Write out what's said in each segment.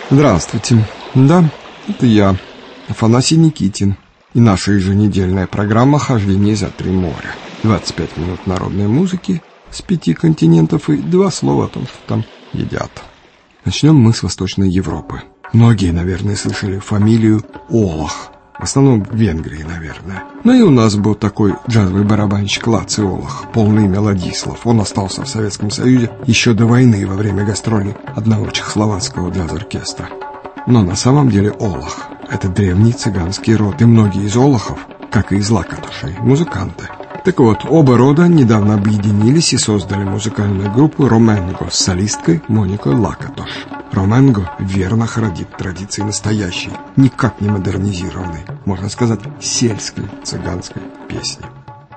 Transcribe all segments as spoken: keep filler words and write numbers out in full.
Здравствуйте. Да, это я, Афанасий Никитин. И наша еженедельная программа «Хождение за три моря». двадцать пять минут народной музыки с пяти континентов и два слова о том, что там едят. Начнем мы с Восточной Европы. Многие, наверное, слышали фамилию Олах. В основном в Венгрии, наверное. Но и у нас был такой джазовый барабанщик Лаци Олах, полный имя Ладислав. Он остался в Советском Союзе еще до войны во время гастролей одного чехословацкого джаз-оркестра. Но на самом деле Олах – это древний цыганский род, и многие из Олахов, как и из Лакатошей, музыканты. Так вот, оба рода недавно объединились и создали музыкальную группу «Роменго» с солисткой Моникой Лакатош. «Роменго» верно хранит традиции настоящей, никак не модернизированной, можно сказать, сельской цыганской песни.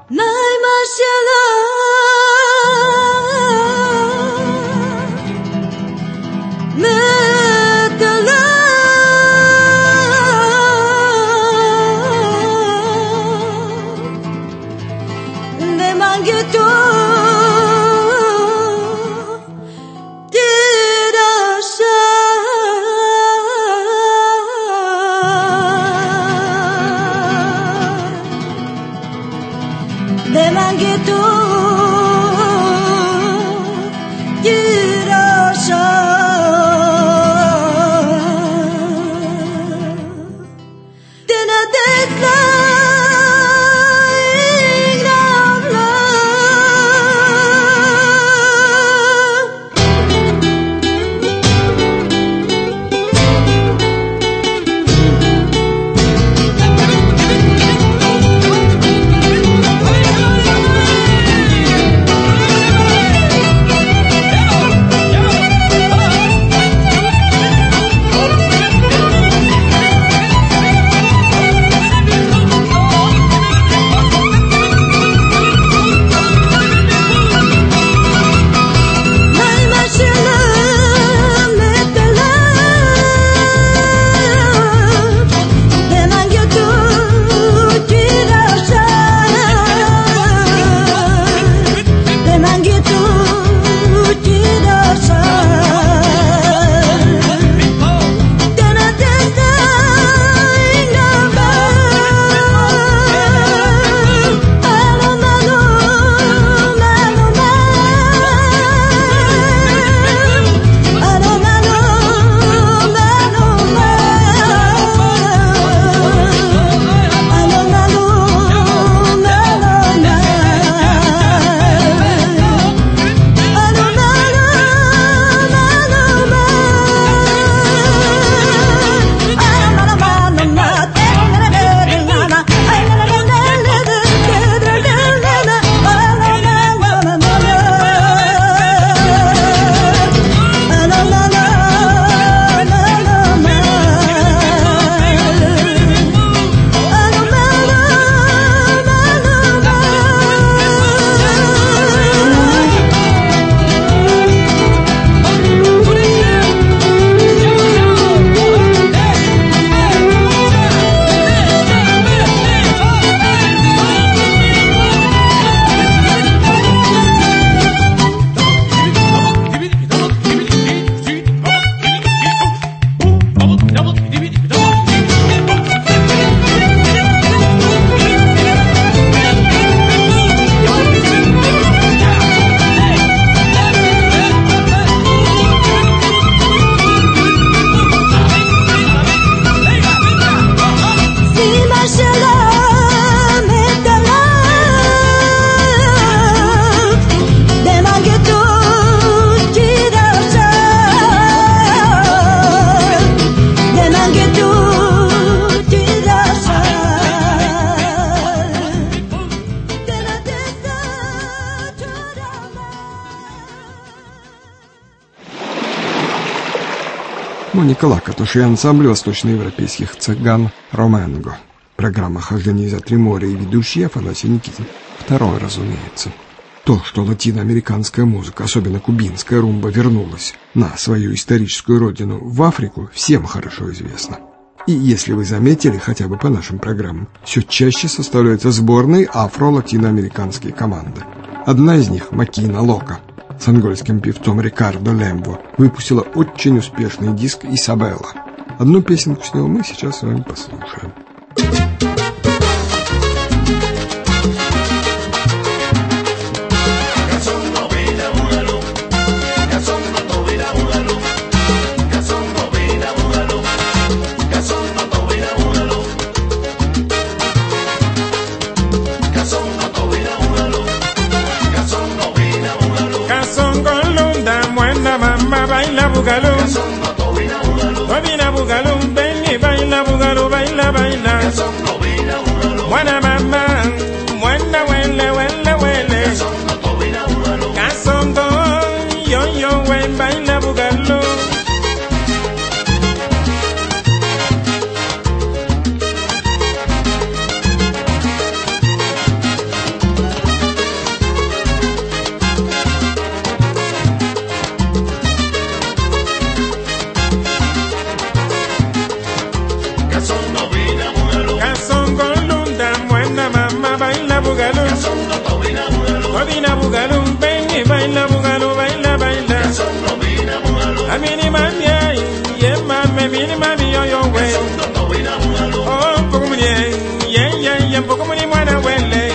Моника Лакатош и ансамбль восточноевропейских цыган «Роменго». Программа «Хождение за три моря» и ведущий Афанасий Никитин. Второй, разумеется. То, что латиноамериканская музыка, особенно кубинская румба, вернулась на свою историческую родину в Африку, всем хорошо известно. И если вы заметили, хотя бы по нашим программам, все чаще составляются сборные афро-латиноамериканские команды. Одна из них – Макина Лока. с ангольским певцом Рикардо Лембо выпустила очень успешный диск «Исабелла». Одну песенку с него мы сейчас с вами послушаем. Baila bugalú, Bobina bugalú, ven y baila bugalú, baila, baila. Buena mamá, buena huele, huele, huele. Casongo, yo, yo, ven, baila bugalú. Bobina bugalú, ven y baila bugalú, baila, baila. A mí ni mami, y es mami, mini mami, yo, yo, güey. Oh, un poco muy bien, yeah, yeah, yeah, un poco muy buena, huele.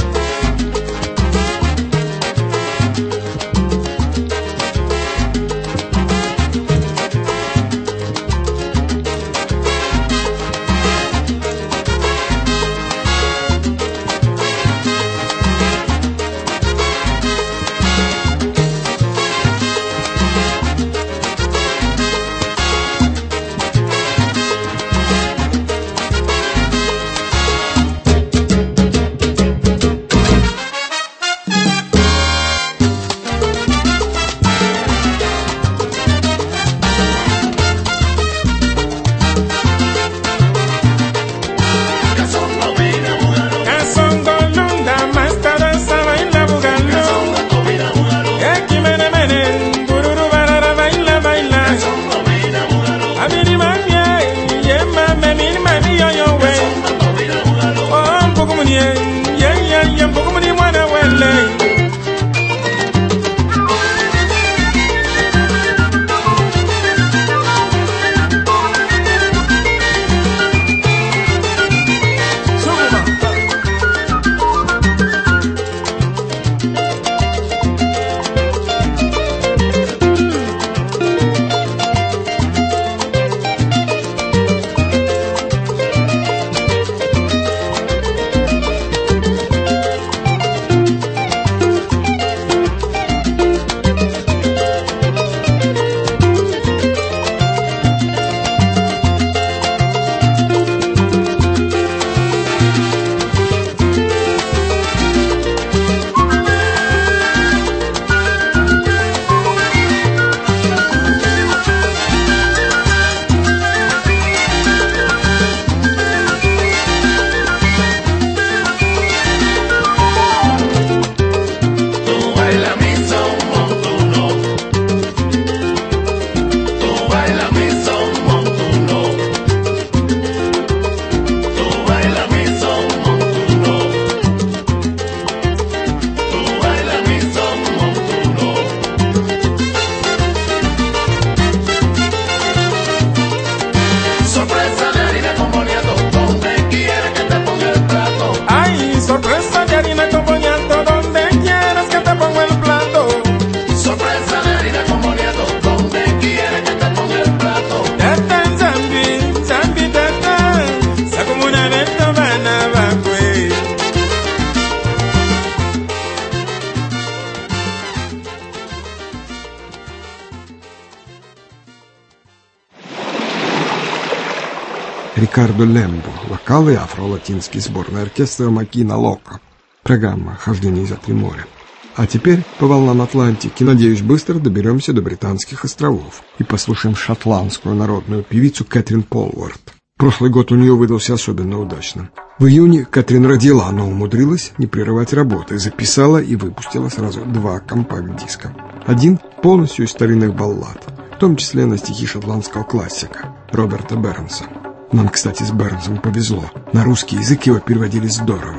Рикардо Лембо, вокал и афро-латинский сборный оркестра Макина Лока. Программа «Хождение за три моря». А теперь по волнам Атлантики, надеюсь, быстро доберемся до Британских островов и послушаем шотландскую народную певицу Кэтрин Полвард. Прошлый год у нее выдался особенно удачным. В июне Кэтрин родила, но умудрилась не прерывать работы, записала и выпустила сразу два компакт-диска. Один полностью из старинных баллад, в том числе на стихи шотландского классика Роберта Бернса. Нам, кстати, с Бернсом повезло. На русский язык его переводили здорово.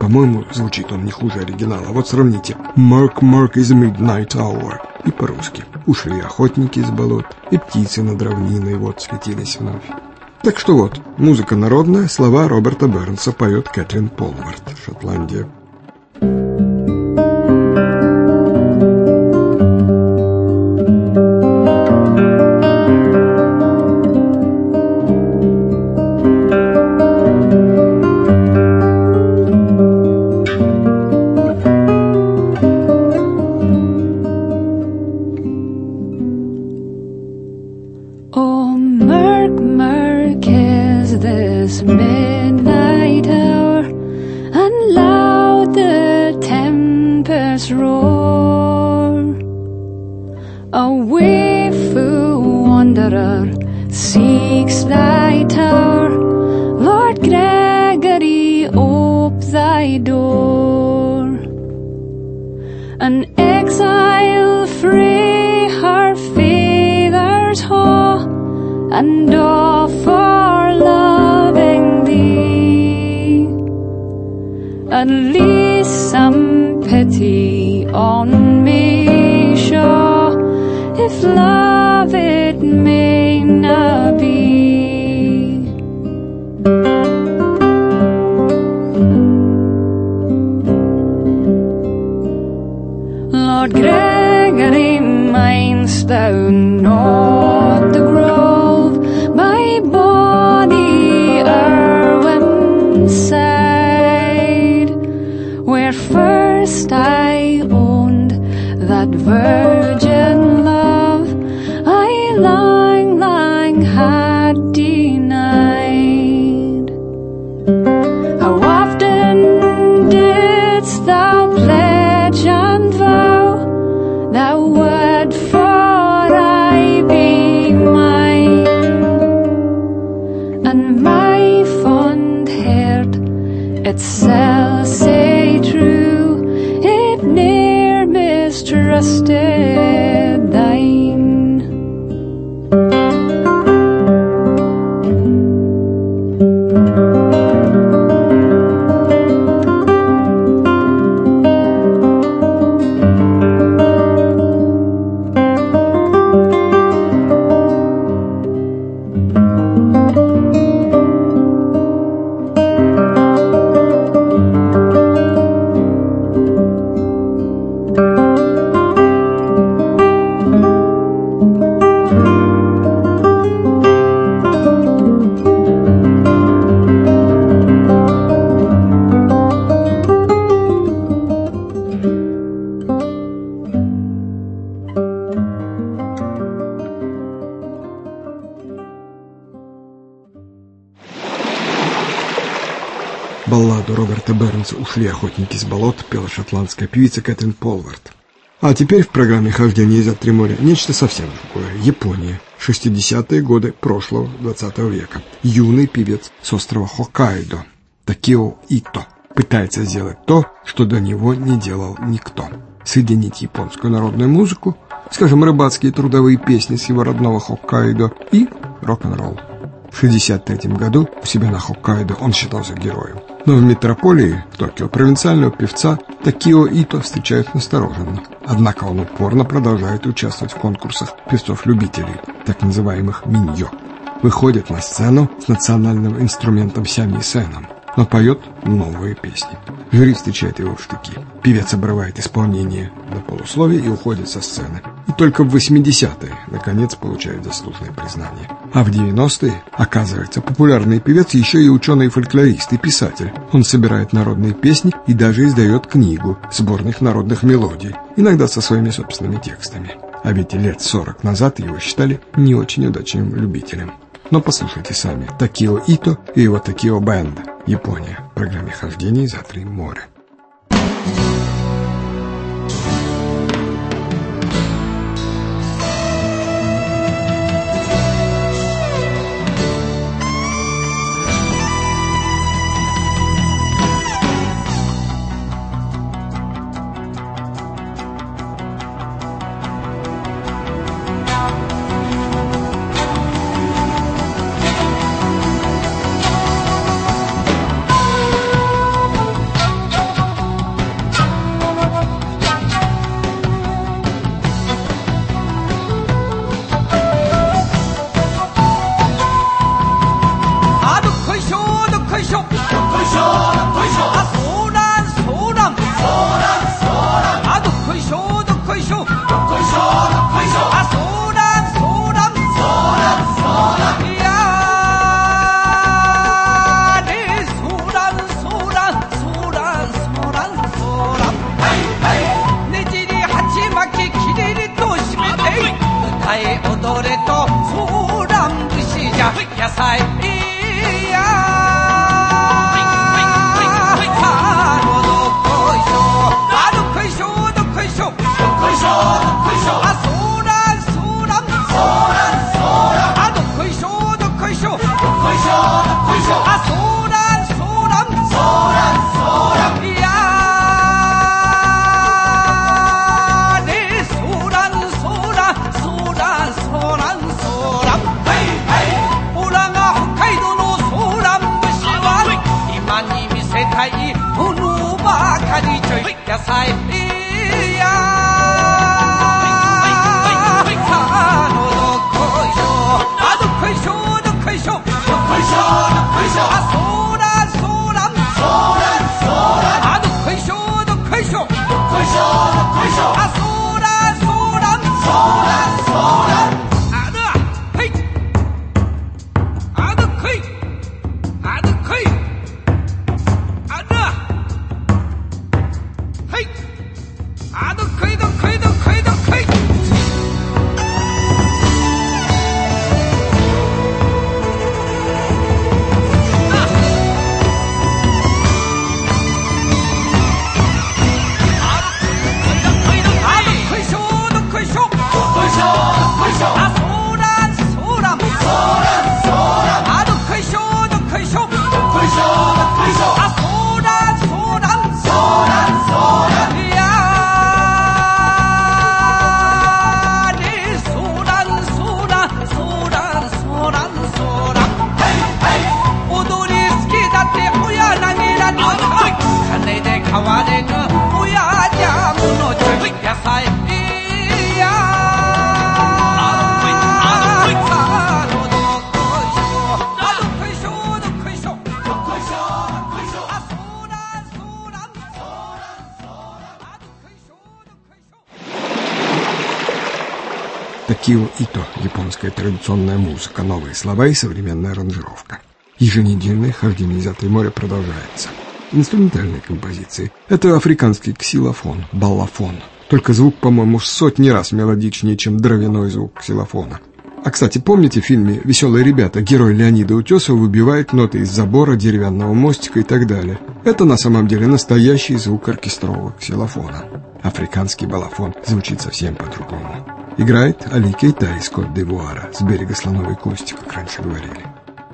По-моему, звучит он не хуже оригинала. Вот сравните. «Mark, Mark is midnight hour». И по-русски. Ушли охотники из болот, и птицы над равниной вот светились вновь. Так что вот, музыка народная, слова Роберта Бернса, поет Кэтрин Полвард, Шотландия. Балладу Роберта Бернса «Ушли охотники с болот» пела шотландская певица Кэтрин Полвард. А теперь в программе «Хождение из-за три моря» нечто совсем другое. Япония. шестидесятые годы прошлого двадцатого века. Юный певец с острова Хоккайдо Такио Ито пытается сделать то, что до него не делал никто. Соединить японскую народную музыку, скажем, рыбацкие трудовые песни с его родного Хоккайдо и рок-н-ролл. В шестьдесят третьем году у себя на Хоккайдо он считался героем. Но в метрополии, в Токио, провинциального певца Такио Ито встречают настороженно. Однако он упорно продолжает участвовать в конкурсах певцов-любителей, так называемых миньё. Выходит на сцену с национальным инструментом сямисеном, но поет новые песни. Жюри встречает его в штыки. Певец обрывает исполнение на полусловие и уходит со сцены. И только в восьмидесятые, наконец, получает заслуженное признание. А в девяностые, оказывается, популярный певец еще и ученый-фольклорист и писатель. Он собирает народные песни и даже издает книгу сборных народных мелодий, иногда со своими собственными текстами. А ведь лет сорок назад его считали не очень удачным любителем. Но послушайте сами. Такио Ито и его Такио Бэнд. Япония. В программе «Хождение за три моря». Такио Ито, японская традиционная музыка, новые слова и современная аранжировка. Еженедельное хождение за три моря продолжается. Инструментальные композиции. Это африканский ксилофон, баллафон. Только звук, по-моему, в сотни раз мелодичнее, чем дровяной звук ксилофона. А, кстати, помните в фильме «Веселые ребята» герой Леонида Утесова выбивает ноты из забора, деревянного мостика и так далее? Это на самом деле настоящий звук оркестрового ксилофона. Африканский баллафон звучит совсем по-другому. Играет Али Кейта из Кот-д'Ивуара, с берега слоновой кости, как раньше говорили.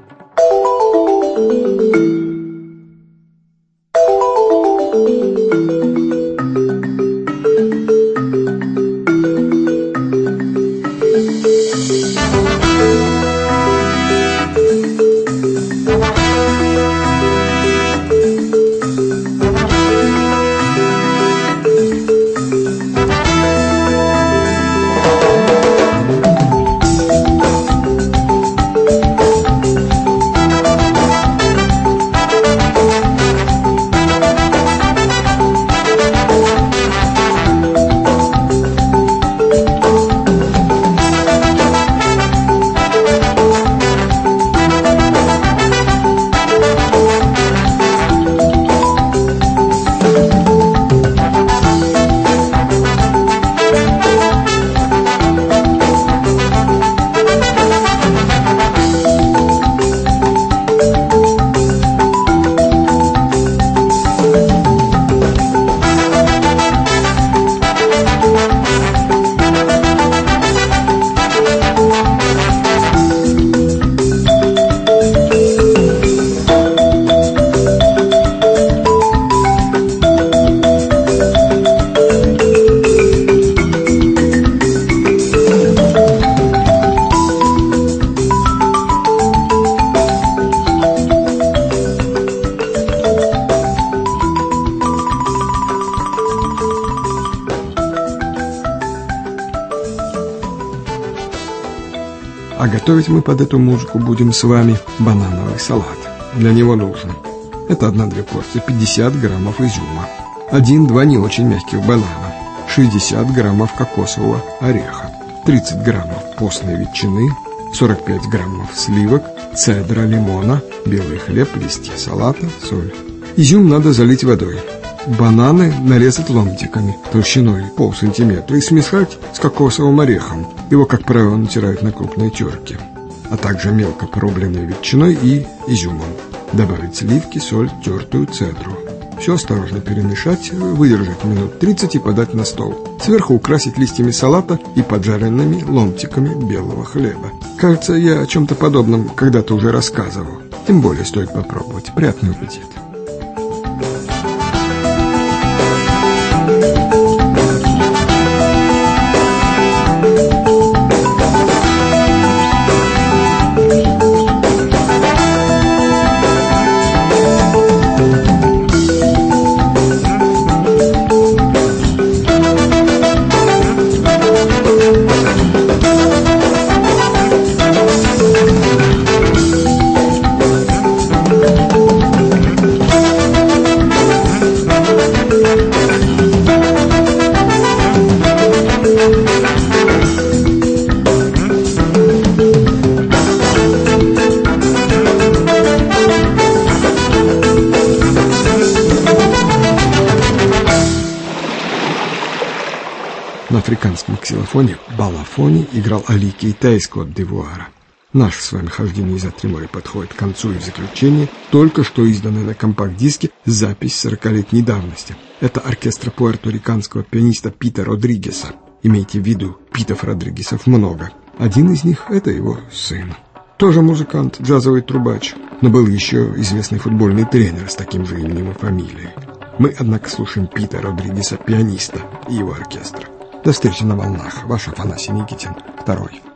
А готовить мы под эту музыку будем с вами банановый салат. Для него нужно: это одна-две порции, пятьдесят граммов изюма, один-два не очень мягких банана, шестьдесят граммов кокосового ореха, тридцать граммов постной ветчины, сорок пять граммов сливок, цедра лимона, белый хлеб, листья салата, соль. Изюм надо залить водой. Бананы нарезать ломтиками толщиной полсантиметра и смешать с кокосовым орехом. Его, как правило, натирают на крупной терке. А также мелко порубленной ветчиной и изюмом. Добавить сливки, соль, тертую цедру. Все осторожно перемешать, выдержать минут тридцать и подать на стол. Сверху украсить листьями салата и поджаренными ломтиками белого хлеба. Кажется, я о чем-то подобном когда-то уже рассказывал. Тем более стоит попробовать. Приятный аппетит. На африканском ксилофоне балафоне играл Али Кейта из Кот-д'Ивуара. Наше с вами хождение за три моря подходит к концу, и в заключение только что изданная на компакт-диске запись сорокалетней давности. Это оркестр пуэрториканского пианиста Пита Родригеса. Имейте в виду, Питов Родригесов много. Один из них – это его сын. Тоже музыкант, джазовый трубач, но был еще известный футбольный тренер с таким же именем и фамилией. Мы, однако, слушаем Пита Родригеса, пианиста, и его оркестра. До встречи на волнах. Ваш Афанасий Никитин, второй.